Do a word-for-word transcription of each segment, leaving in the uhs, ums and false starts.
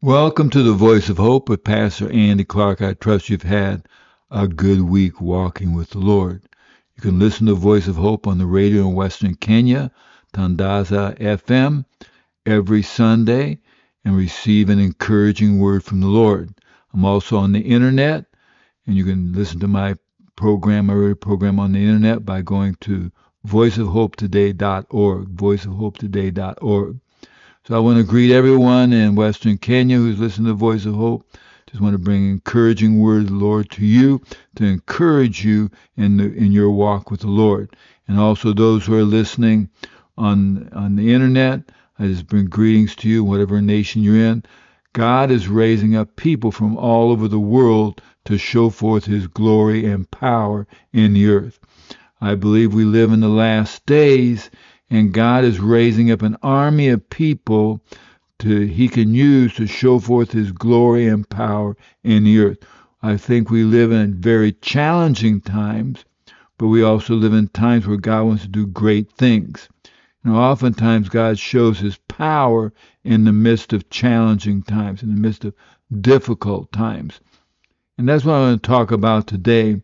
Welcome to the Voice of Hope with Pastor Andy Clark. I trust you've had a good week walking with the Lord. You can listen to Voice of Hope on the radio in Western Kenya, Tandaza F M, every Sunday and receive an encouraging word from the Lord. I'm also on the internet, and you can listen to my program, my radio program on the internet by going to voice of hope today dot org, voice of hope today dot org. So I want to greet everyone in Western Kenya who's listening to the Voice of Hope. Just want to bring an encouraging word of the Lord to you, to encourage you in the, in your walk with the Lord. And also those who are listening on on the internet, I just bring greetings to you, whatever nation you're in. God is raising up people from all over the world to show forth His glory and power in the earth. I believe we live in the last days, and God is raising up an army of people to He can use to show forth His glory and power in the earth. I think we live in very challenging times, but we also live in times where God wants to do great things. You know, oftentimes God shows His power in the midst of challenging times, in the midst of difficult times. And that's what I want to talk about today,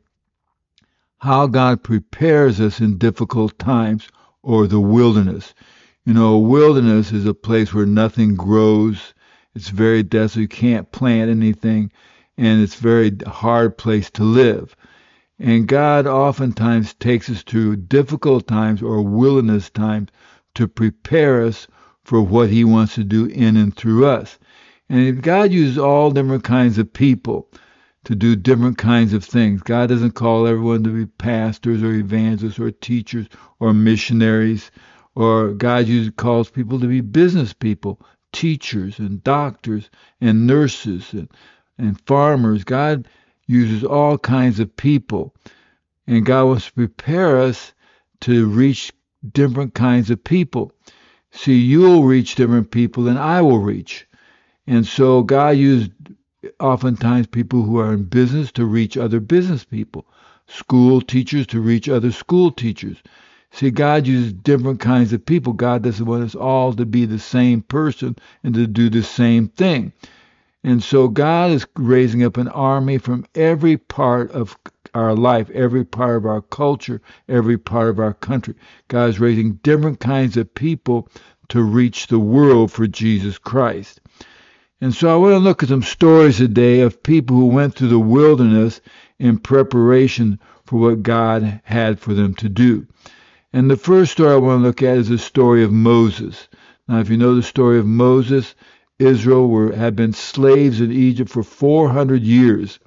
how God prepares us in difficult times, or the wilderness. You know, a wilderness is a place where nothing grows. It's very desolate. You can't plant anything, and it's a very hard place to live. And God oftentimes takes us through difficult times or wilderness times to prepare us for what He wants to do in and through us. And God uses all different kinds of people to do different kinds of things. God doesn't call everyone to be pastors or evangelists or teachers or missionaries, or God usually calls people to be business people, teachers and doctors and nurses and, and farmers. God uses all kinds of people, and God wants to prepare us to reach different kinds of people. See, you'll reach different people than I will reach. And so God used oftentimes people who are in business to reach other business people, school teachers to reach other school teachers. See, God uses different kinds of people. God doesn't want us all to be the same person and to do the same thing. And so God is raising up an army from every part of our life, every part of our culture, every part of our country. God is raising different kinds of people to reach the world for Jesus Christ. And so I want to look at some stories today of people who went through the wilderness in preparation for what God had for them to do. And the first story I want to look at is the story of Moses. Now, if you know the story of Moses, Israel were, had been slaves in Egypt for four hundred years.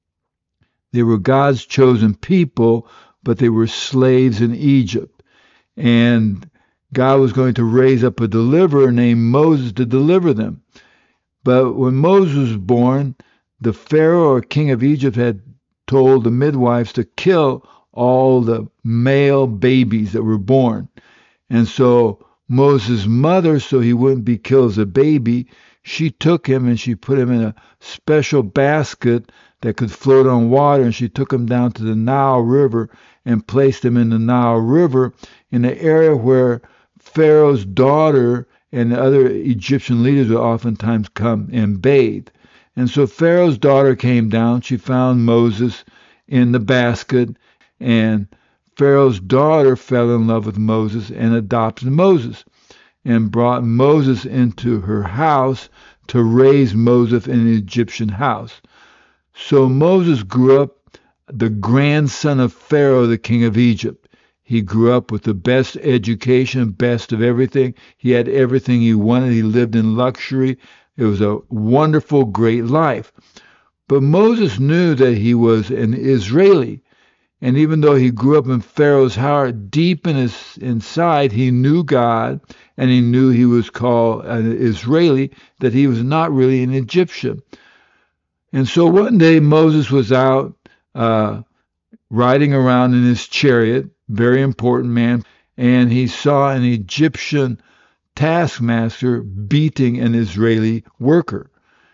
They were God's chosen people, but they were slaves in Egypt. And God was going to raise up a deliverer named Moses to deliver them. But when Moses was born, the Pharaoh or king of Egypt had told the midwives to kill all the male babies that were born. And so Moses' mother, so he wouldn't be killed as a baby, she took him and she put him in a special basket that could float on water, and she took him down to the Nile River and placed him in the Nile River in the area where Pharaoh's daughter and the other Egyptian leaders would oftentimes come and bathe. And so Pharaoh's daughter came down. She found Moses in the basket, and Pharaoh's daughter fell in love with Moses and adopted Moses and brought Moses into her house to raise Moses in an Egyptian house. So Moses grew up the grandson of Pharaoh, the king of Egypt. He grew up with the best education, best of everything. He had everything he wanted. He lived in luxury. It was a wonderful, great life. But Moses knew that he was an Israeli. And even though he grew up in Pharaoh's heart, deep in his inside, he knew God, and he knew he was called an Israeli, that he was not really an Egyptian. And so one day Moses was out uh, riding around in his chariot, very important man, and he saw an Egyptian taskmaster beating an Israeli worker.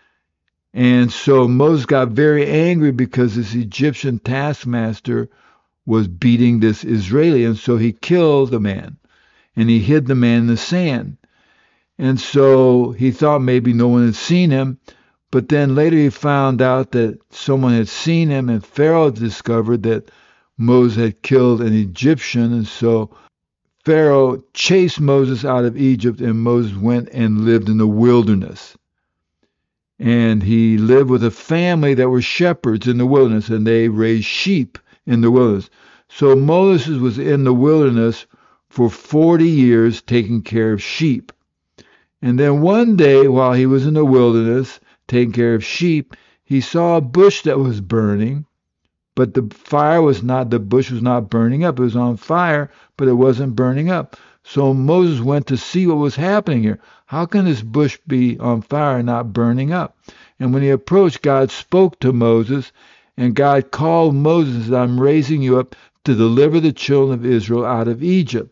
And so Moses got very angry because this Egyptian taskmaster was beating this Israeli, and so he killed the man, and he hid the man in the sand. And so he thought maybe no one had seen him. But then later he found out that someone had seen him, and Pharaoh discovered that Moses had killed an Egyptian. And so Pharaoh chased Moses out of Egypt, and Moses went and lived in the wilderness. And he lived with a family that were shepherds in the wilderness, and they raised sheep in the wilderness. So Moses was in the wilderness for forty years taking care of sheep. And then one day, while he was in the wilderness taking care of sheep, he saw a bush that was burning, but the fire was not, the bush was not burning up. It was on fire, but it wasn't burning up. So Moses went to see what was happening here. How can this bush be on fire and not burning up? And when he approached, God spoke to Moses, and God called Moses and said, I'm raising you up to deliver the children of Israel out of Egypt.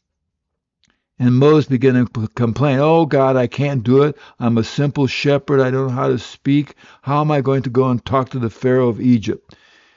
And Moses began to complain, oh God, I can't do it. I'm a simple shepherd. I don't know how to speak. How am I going to go and talk to the Pharaoh of Egypt?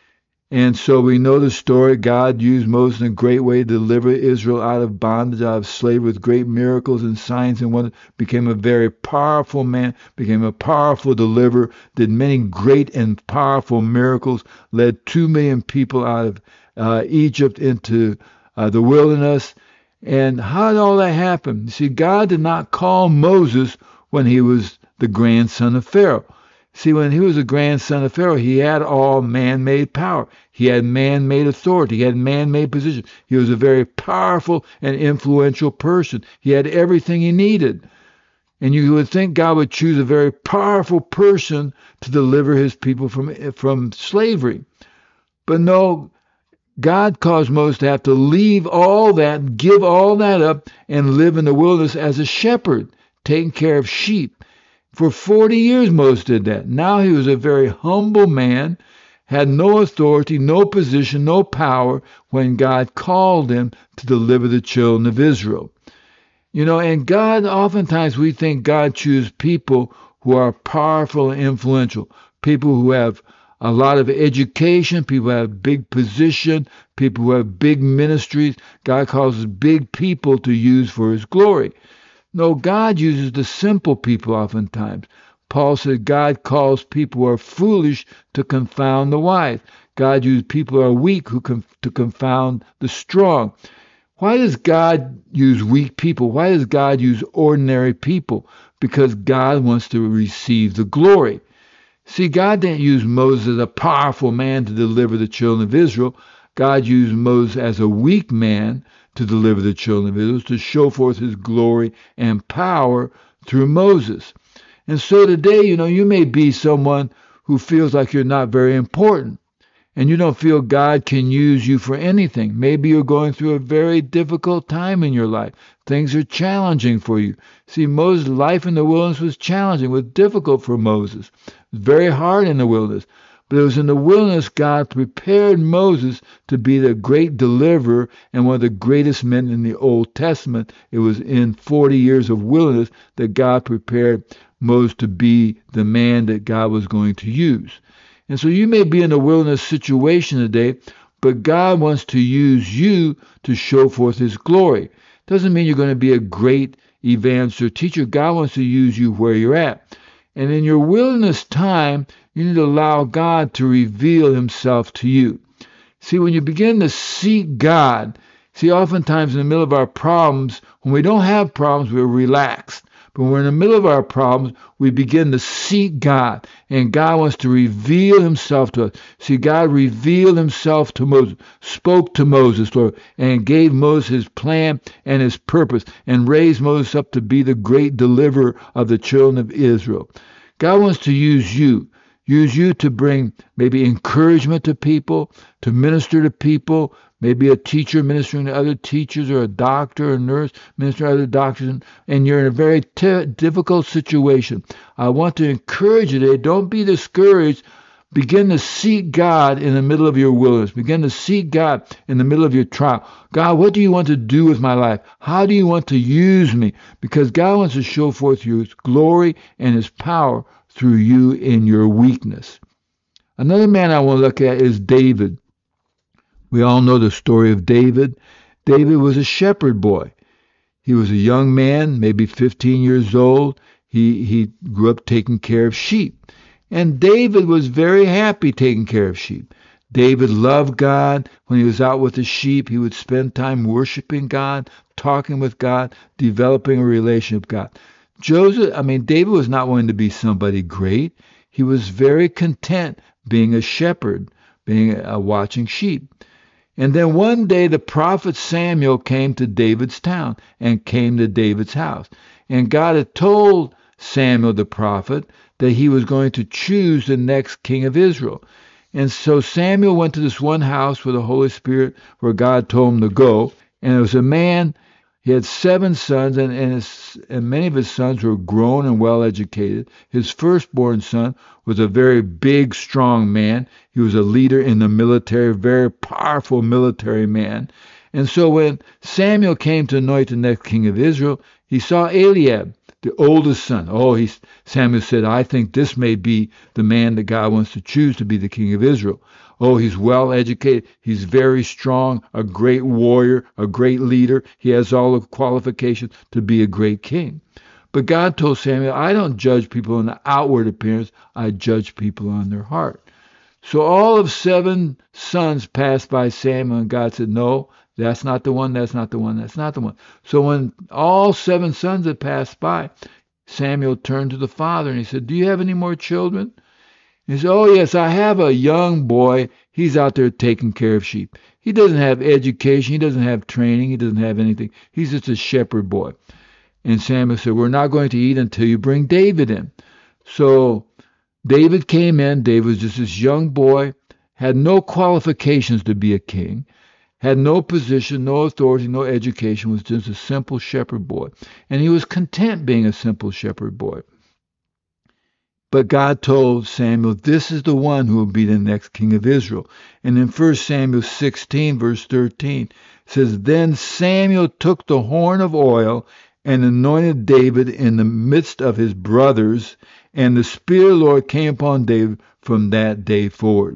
And so we know the story. God used Moses in a great way to deliver Israel out of bondage, out of slavery, with great miracles and signs and wonders. Became a very powerful man, became a powerful deliverer, did many great and powerful miracles, led two million people out of uh, Egypt into uh, the wilderness. And how did all that happen? You see, God did not call Moses when he was the grandson of Pharaoh. See, when he was a grandson of Pharaoh, he had all man-made power. He had man-made authority. He had man-made position. He was a very powerful and influential person. He had everything he needed. And you would think God would choose a very powerful person to deliver his people from, from slavery. But no, God caused Moses to have to leave all that, give all that up, and live in the wilderness as a shepherd, taking care of sheep. For forty years, Moses did that. Now he was a very humble man, had no authority, no position, no power when God called him to deliver the children of Israel. You know, and God, oftentimes we think God chooses people who are powerful and influential, people who have a lot of education, people who have big position, people who have big ministries. God causes big people to use for his glory. No, God uses the simple people oftentimes. Paul said God calls people who are foolish to confound the wise. God uses people who are weak who con- to confound the strong. Why does God use weak people? Why does God use ordinary people? Because God wants to receive the glory. See, God didn't use Moses as a powerful man to deliver the children of Israel. God used Moses as a weak man to deliver the children of Israel, to show forth his glory and power through Moses. And so today, you know, you may be someone who feels like you're not very important, and you don't feel God can use you for anything. Maybe you're going through a very difficult time in your life. Things are challenging for you. See, Moses' life in the wilderness was challenging, was difficult for Moses. It was very hard in the wilderness. But it was in the wilderness God prepared Moses to be the great deliverer and one of the greatest men in the Old Testament. It was in forty years of wilderness that God prepared Moses to be the man that God was going to use. And so you may be in a wilderness situation today, but God wants to use you to show forth his glory. Doesn't mean you're going to be a great evangelist or teacher. God wants to use you where you're at. And in your wilderness time, you need to allow God to reveal himself to you. See, when you begin to seek God, see, oftentimes in the middle of our problems, when we don't have problems, we're relaxed. But when we're in the middle of our problems, we begin to seek God, and God wants to reveal himself to us. See, God revealed himself to Moses, spoke to Moses, Lord, and gave Moses his plan and his purpose, and raised Moses up to be the great deliverer of the children of Israel. God wants to use you. Use you to bring maybe encouragement to people, to minister to people, maybe a teacher ministering to other teachers, or a doctor or nurse ministering to other doctors, and you're in a very t- difficult situation. I want to encourage you today, don't be discouraged. Begin to seek God in the middle of your wilderness. Begin to seek God in the middle of your trial. God, what do you want to do with my life? How do you want to use me? Because God wants to show forth his glory and his power through you in your weakness. Another man I want to look at is David. We all know the story of David. David was a shepherd boy. He was a young man, maybe fifteen years old. He, he grew up taking care of sheep. And David was very happy taking care of sheep. David loved God. When he was out with the sheep, he would spend time worshiping God, talking with God, developing a relationship with God. Joseph, I mean, David was not wanting to be somebody great. He was very content being a shepherd, being a, a watching sheep. And then one day the prophet Samuel came to David's town and came to David's house. And God had told Samuel the prophet that he was going to choose the next king of Israel. And so Samuel went to this one house where the Holy Spirit, where God told him to go. And it was a man, he had seven sons, and, and, his, and many of his sons were grown and well educated. His firstborn son was a very big, strong man. He was a leader in the military, very powerful military man. And so when Samuel came to anoint the next king of Israel, he saw Eliab, the oldest son. Oh, he, Samuel said, I think this may be the man that God wants to choose to be the king of Israel. Oh, he's well educated. He's very strong, a great warrior, a great leader. He has all the qualifications to be a great king. But God told Samuel, I don't judge people on the outward appearance. I judge people on their heart. So all of seven sons passed by Samuel, and God said, no, that's not the one, that's not the one, that's not the one. So when all seven sons had passed by, Samuel turned to the father and he said, do you have any more children? He said, oh, yes, I have a young boy. He's out there taking care of sheep. He doesn't have education. He doesn't have training. He doesn't have anything. He's just a shepherd boy. And Samuel said, we're not going to eat until you bring David in. So David came in. David was just this young boy, had no qualifications to be a king, had no position, no authority, no education, was just a simple shepherd boy. And he was content being a simple shepherd boy. But God told Samuel, this is the one who will be the next king of Israel. And in First Samuel sixteen, verse thirteen, it says, then Samuel took the horn of oil and anointed David in the midst of his brothers, and the Spirit of the Lord came upon David from that day forward.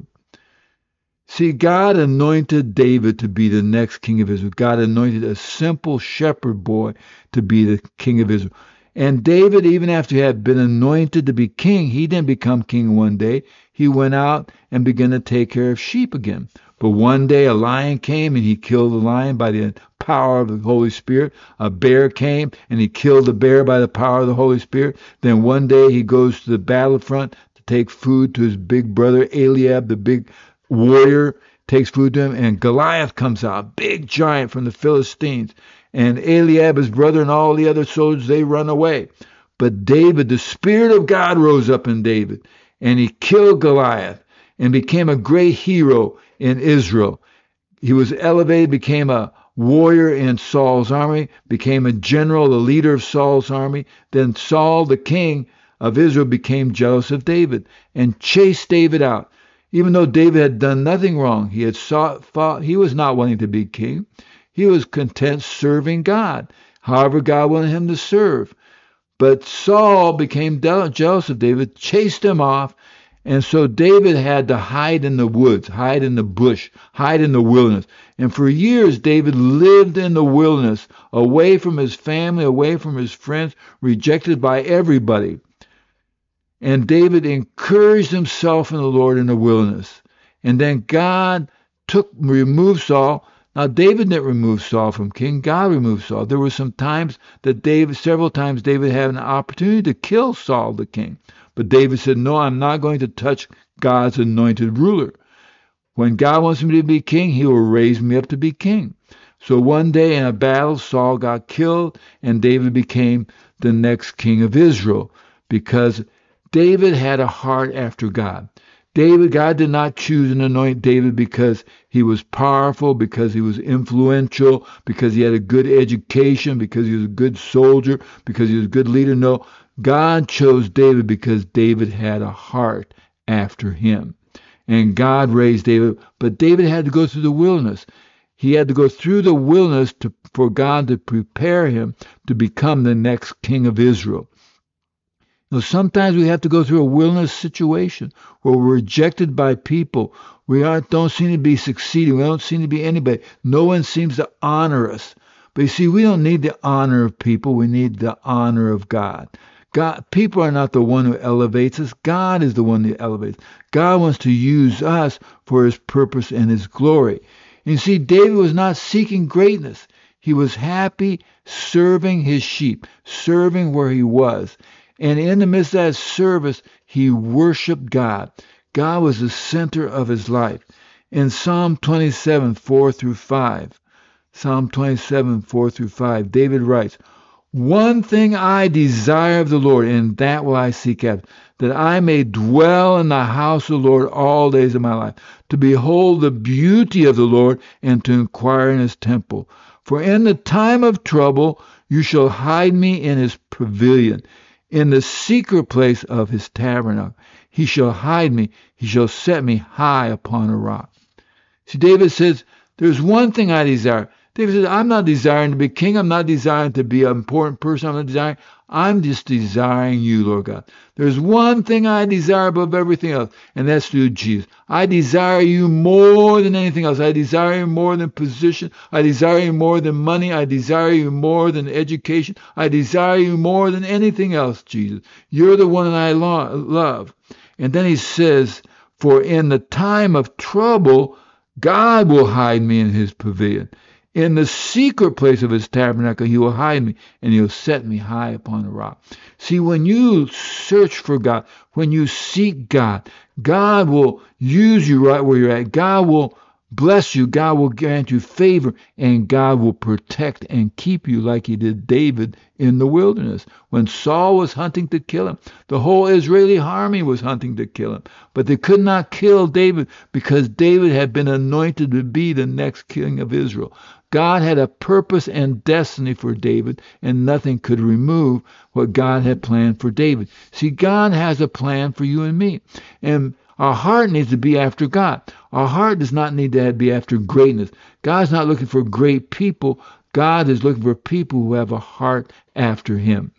See, God anointed David to be the next king of Israel. God anointed a simple shepherd boy to be the king of Israel. And David, even after he had been anointed to be king, he didn't become king one day. He went out and began to take care of sheep again. But one day a lion came and he killed the lion by the power of the Holy Spirit. A bear came and he killed the bear by the power of the Holy Spirit. Then one day he goes to the battlefront to take food to his big brother Eliab, the big warrior, takes food to him, and Goliath comes out, big giant from the Philistines. And Eliab, his brother, and all the other soldiers, they run away. But David, the Spirit of God rose up in David, and he killed Goliath and became a great hero in Israel. He was elevated, became a warrior in Saul's army, became a general, the leader of Saul's army. Then Saul, the king of Israel, became jealous of David and chased David out. Even though David had done nothing wrong, he had sought, fought, he was not wanting to be king. He was content serving God, however God wanted him to serve. But Saul became jealous of David, chased him off, and so David had to hide in the woods, hide in the bush, hide in the wilderness. And for years, David lived in the wilderness, away from his family, away from his friends, rejected by everybody. And David encouraged himself in the Lord in the wilderness. And then God took, removed Saul. Now, David didn't remove Saul from king. God removed Saul. There were some times that David, several times David had an opportunity to kill Saul, the king. But David said, no, I'm not going to touch God's anointed ruler. When God wants me to be king, he will raise me up to be king. So one day in a battle, Saul got killed, and David became the next king of Israel, because David had a heart after God. David, God did not choose and anoint David because he was powerful, because he was influential, because he had a good education, because he was a good soldier, because he was a good leader. No, God chose David because David had a heart after him. And God raised David, but David had to go through the wilderness. He had to go through the wilderness to, for God to prepare him to become the next king of Israel. Now, sometimes we have to go through a wilderness situation where we're rejected by people. We aren't, don't seem to be succeeding. We don't seem to be anybody. No one seems to honor us. But you see, we don't need the honor of people. We need the honor of God. God, people are not the one who elevates us. God is the one who elevates. God wants to use us for his purpose and his glory. And you see, David was not seeking greatness. He was happy serving his sheep, serving where he was. And in the midst of that service, he worshiped God. God was the center of his life. In Psalm twenty-seven, four through five, Psalm twenty-seven, four through five, David writes, "One thing I desire of the Lord, and that will I seek after, that I may dwell in the house of the Lord all days of my life, to behold the beauty of the Lord and to inquire in his temple. For in the time of trouble you shall hide me in his pavilion, in the secret place of his tabernacle. He shall hide me, he shall set me high upon a rock." See, David says, there's one thing I desire. David says, I'm not desiring to be king. I'm not desiring to be an important person. I'm not desiring. I'm just desiring you, Lord God. There's one thing I desire above everything else, and that's through Jesus. I desire you more than anything else. I desire you more than position. I desire you more than money. I desire you more than education. I desire you more than anything else, Jesus. You're the one that I lo- love. And then he says, for in the time of trouble, God will hide me in his pavilion. In the secret place of his tabernacle, he will hide me, and he'll set me high upon a rock. See, when you search for God, when you seek God, God will use you right where you're at. God will bless you. God will grant you favor, and God will protect and keep you like he did David in the wilderness. When Saul was hunting to kill him, the whole Israeli army was hunting to kill him. But they could not kill David because David had been anointed to be the next king of Israel. God had a purpose and destiny for David, and nothing could remove what God had planned for David. See, God has a plan for you and me. And our heart needs to be after God. Our heart does not need to be after greatness. God's not looking for great people. God is looking for people who have a heart after him.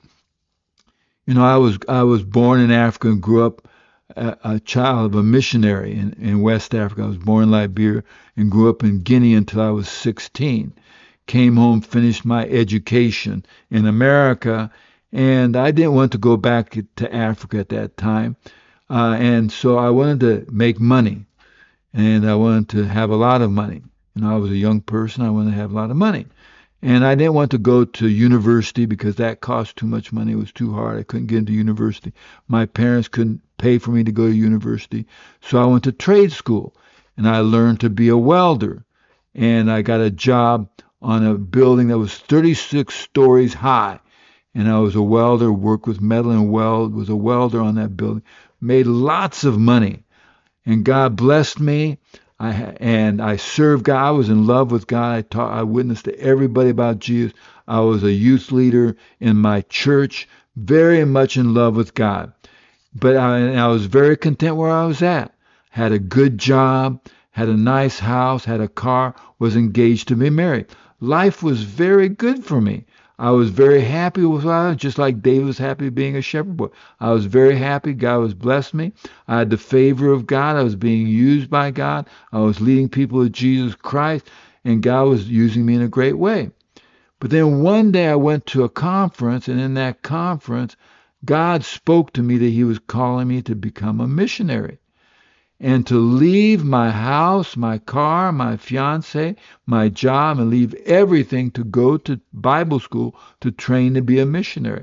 You know, I was I was born in Africa and grew up a, a child of a missionary in, in West Africa. I was born in Liberia and grew up in Guinea until I was sixteen. Came home, finished my education in America, and I didn't want to go back to Africa at that time. Uh, and so I wanted to make money, and I wanted to have a lot of money. You know, I was a young person. I wanted to have a lot of money. And I didn't want to go to university because that cost too much money. It was too hard. I couldn't get into university. My parents couldn't pay for me to go to university. So I went to trade school, and I learned to be a welder. And I got a job on a building that was thirty-six stories high. And I was a welder, worked with metal and weld, was a welder on that building. Made lots of money, and God blessed me. I and I served God. I was in love with God. I taught, I witnessed to everybody about Jesus. I was a youth leader in my church, very much in love with God. But I, I was very content where I was at. Had a good job, had a nice house, had a car, was engaged to be married. Life was very good for me. I was very happy with life, just like David was happy being a shepherd boy. I was very happy. God was blessed me. I had the favor of God. I was being used by God. I was leading people to Jesus Christ, and God was using me in a great way. But then one day I went to a conference, and in that conference, God spoke to me that he was calling me to become a missionary and to leave my house, my car, my fiance, my job, and leave everything to go to Bible school to train to be a missionary.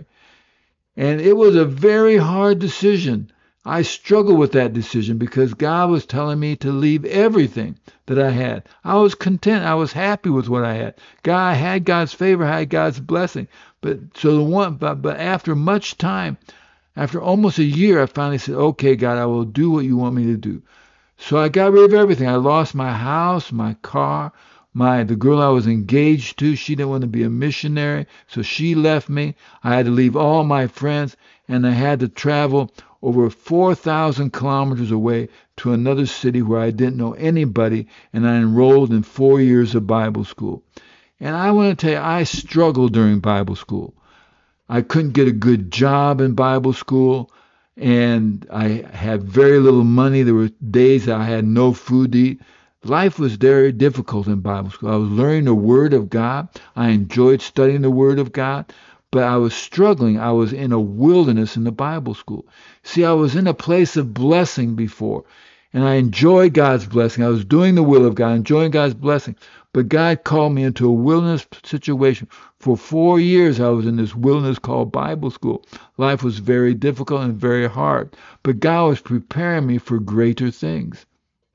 And it was a very hard decision. I struggled with that decision because God was telling me to leave everything that I had. I was content. I was happy with what I had. God, I had God's favor, I had God's blessing. But so the one, but, but after much time, after almost a year, I finally said, okay, God, I will do what you want me to do. So I got rid of everything. I lost my house, my car, my the girl I was engaged to. She didn't want to be a missionary, so she left me. I had to leave all my friends, and I had to travel over four thousand kilometers away to another city where I didn't know anybody, and I enrolled in four years of Bible school. And I want to tell you, I struggled during Bible school. I couldn't get a good job in Bible school, and I had very little money. There were days I had no food to eat. Life was very difficult in Bible school. I was learning the Word of God. I enjoyed studying the Word of God, but I was struggling. I was in a wilderness in the Bible school. See, I was in a place of blessing before, and I enjoyed God's blessing. I was doing the will of God, enjoying God's blessing. But God called me into a wilderness situation. For four years, I was in this wilderness called Bible school. Life was very difficult and very hard, but God was preparing me for greater things.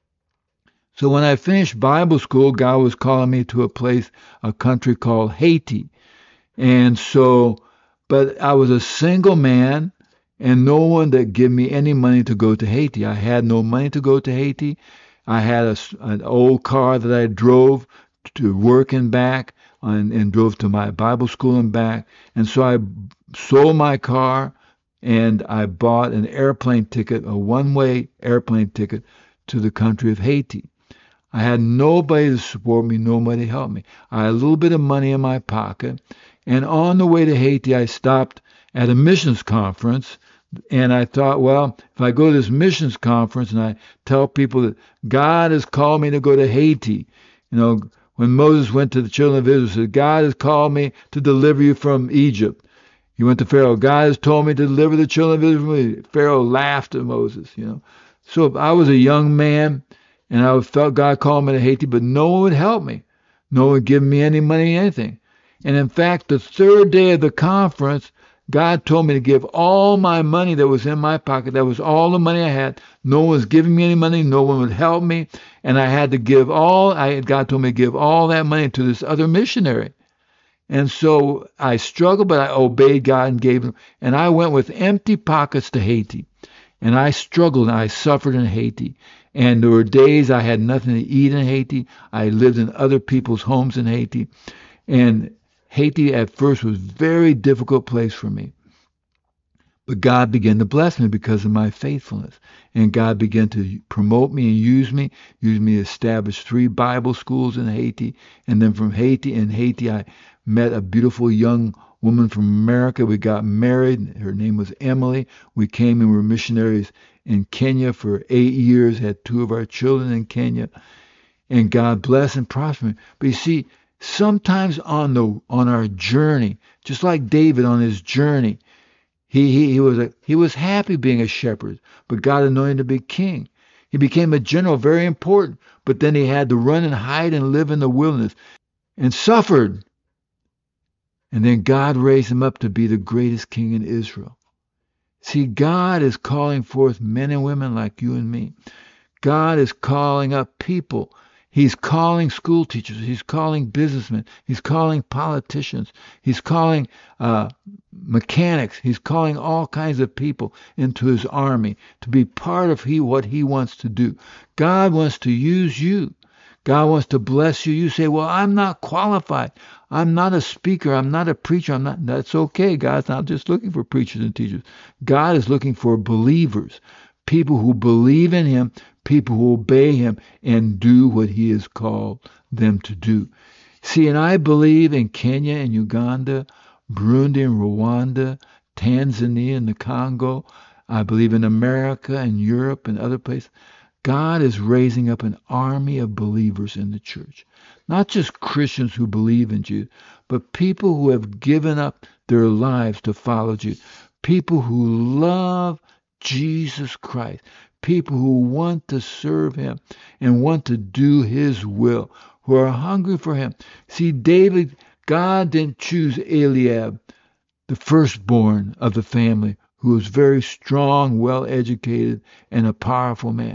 So when I finished Bible school, God was calling me to a place, a country called Haiti. And so, but I was a single man and no one that gave me any money to go to Haiti. I had no money to go to Haiti. I had a, an old car that I drove to work and back and, and drove to my Bible school and back. And so I sold my car and I bought an airplane ticket, a one-way airplane ticket to the country of Haiti. I had nobody to support me, nobody to help me. I had a little bit of money in my pocket. And on the way to Haiti, I stopped at a missions conference. And I thought, well, if I go to this missions conference and I tell people that God has called me to go to Haiti, you know, when Moses went to the children of Israel, he said, God has called me to deliver you from Egypt. He went to Pharaoh. God has told me to deliver the children of Israel from Egypt. Pharaoh laughed at Moses, you know. So I was a young man. And I felt God called me to Haiti, but no one would help me. No one would give me any money, anything. And in fact, the third day of the conference, God told me to give all my money that was in my pocket. That was all the money I had. No one was giving me any money. No one would help me. And I had to give all, I, God told me to give all that money to this other missionary. And so I struggled, but I obeyed God and gave him. And I went with empty pockets to Haiti. And I struggled and I suffered in Haiti. And there were days I had nothing to eat in Haiti. I lived in other people's homes in Haiti. And Haiti at first was a very difficult place for me. But God began to bless me because of my faithfulness. And God began to promote me and use me, use me to establish three Bible schools in Haiti. And then from Haiti, in Haiti, I met a beautiful young woman from America. We got married. Her name was Emily. We came and were missionaries in Kenya for eight years, had two of our children in Kenya. And God blessed and prospered me. But you see, sometimes on the on our journey, just like David on his journey, he he, he was a, he was happy being a shepherd, but God anointed him to be king. He became a general, very important, but then he had to run and hide and live in the wilderness and suffered. And then God raised him up to be the greatest king in Israel. See, God is calling forth men and women like you and me. God is calling up people. He's calling school teachers. He's calling businessmen. He's calling politicians. He's calling uh, mechanics. He's calling all kinds of people into his army to be part of he, what he wants to do. God wants to use you. God wants to bless you. You say, well, I'm not qualified. I'm not a speaker. I'm not a preacher. I'm not. That's okay. God's not just looking for preachers and teachers. God is looking for believers, people who believe in him, people who obey him and do what he has called them to do. See, and I believe in Kenya and Uganda, Burundi and Rwanda, Tanzania and the Congo. I believe in America and Europe and other places. God is raising up an army of believers in the church. Not just Christians who believe in Jesus, but people who have given up their lives to follow Jesus. People who love Jesus Christ. People who want to serve him and want to do his will, who are hungry for him. See, David, God didn't choose Eliab, the firstborn of the family, who was very strong, well-educated, and a powerful man.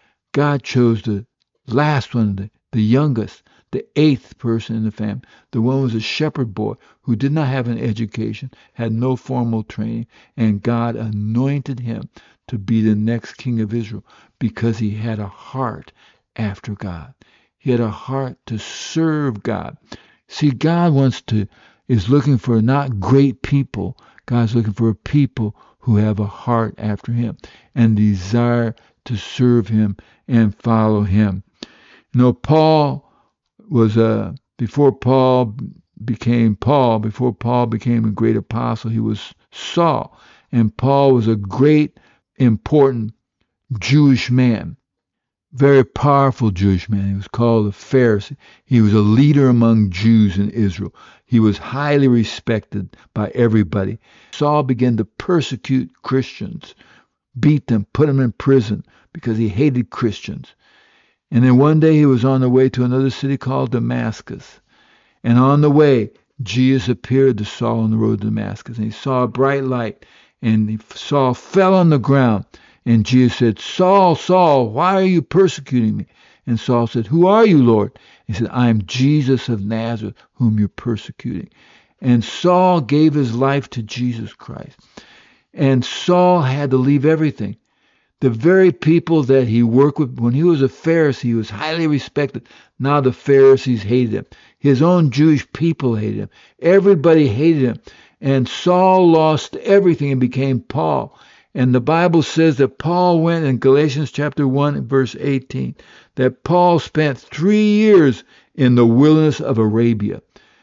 God chose the last one, the, the youngest, the eighth person in the family. The one was a shepherd boy who did not have an education, had no formal training, and God anointed him to be the next king of Israel because he had a heart after God. He had a heart to serve God. See, God wants to, is looking for not great people. God's looking for people who have a heart after him and desire to serve him and follow him. You know, Paul was a, before Paul became Paul, before Paul became a great apostle, he was Saul. And Paul was a great, important Jewish man. very powerful Jewish man. He was called a Pharisee. He was a leader among Jews in Israel. He was highly respected by everybody. Saul began to persecute Christians, beat them, put them in prison because he hated Christians. And then one day he was on the way to another city called Damascus. And on the way, Jesus appeared to Saul on the road to Damascus. And he saw a bright light. And Saul fell on the ground. And Jesus said, Saul, Saul, why are you persecuting me? And Saul said, who are you, Lord? He said, I am Jesus of Nazareth, whom you're persecuting. And Saul gave his life to Jesus Christ. And Saul had to leave everything. The very people that he worked with, when he was a Pharisee, he was highly respected. Now the Pharisees hated him. His own Jewish people hated him. Everybody hated him. And Saul lost everything and became Paul. And the Bible says that Paul went in Galatians chapter one, verse eighteen, that Paul spent three years in the wilderness of Arabia.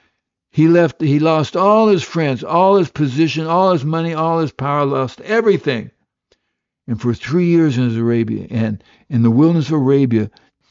He left, he lost all his friends, all his position, all his money, all his power, lost everything. And for three years in Arabia, and in the wilderness of Arabia,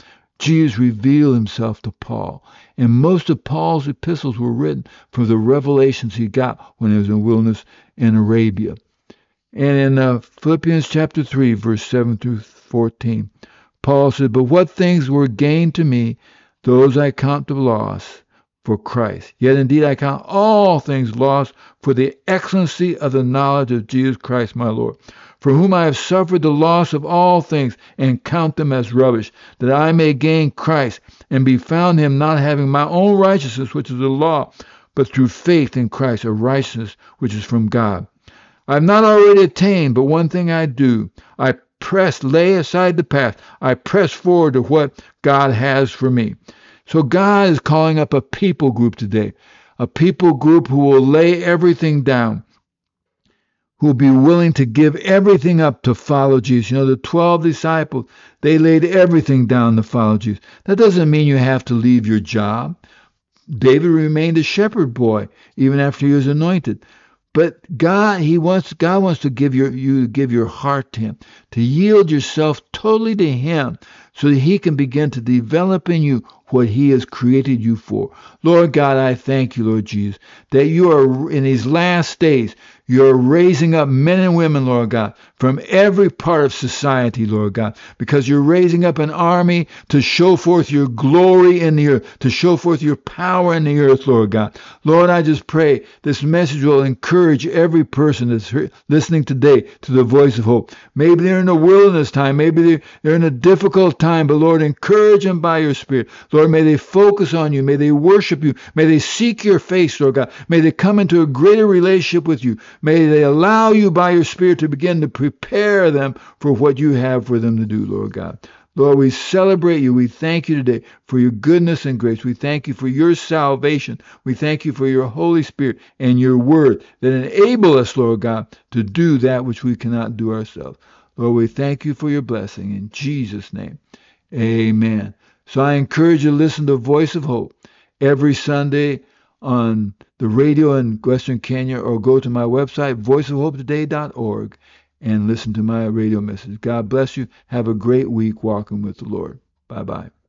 Jesus revealed himself to Paul. And most of Paul's epistles were written from the revelations he got when he was in the wilderness in Arabia. And in uh, Philippians chapter three, verse seven through fourteen, Paul said, but what things were gained to me, those I count to loss for Christ. Yet indeed I count all things lost for the excellency of the knowledge of Jesus Christ my Lord, for whom I have suffered the loss of all things, and count them as rubbish, that I may gain Christ, and be found him, not having my own righteousness, which is the law, but through faith in Christ, a righteousness which is from God. I have not already attained, but one thing I do. I press, lay aside the past. I press forward to what God has for me. So God is calling up a people group today, a people group who will lay everything down, who will be willing to give everything up to follow Jesus. You know, the twelve disciples, they laid everything down to follow Jesus. That doesn't mean you have to leave your job. David remained a shepherd boy even after he was anointed. But God, He wants God wants to give your you to give your heart to Him, to yield yourself totally to Him, so that He can begin to develop in you what He has created you for. Lord God, I thank you, Lord Jesus, that you are in these last days, you're raising up men and women, Lord God, from every part of society, Lord God, because you're raising up an army to show forth your glory in the earth, to show forth your power in the earth, Lord God. Lord, I just pray this message will encourage every person that's listening today to the voice of hope. Maybe they're in a wilderness time, maybe they're in a difficult time, but Lord, encourage them by your Spirit. Lord, may they focus on you, may they worship you, may they seek your face, Lord God, may they come into a greater relationship with you. May they allow you by your Spirit to begin to prepare them for what you have for them to do, Lord God. Lord, we celebrate you. We thank you today for your goodness and grace. We thank you for your salvation. We thank you for your Holy Spirit and your word that enable us, Lord God, to do that which we cannot do ourselves. Lord, we thank you for your blessing. In Jesus' name, amen. So I encourage you to listen to Voice of Hope every Sunday on the radio in Western Kenya, or go to my website, voice of hope today dot org, and listen to my radio message. God bless you. Have a great week walking with the Lord. Bye-bye.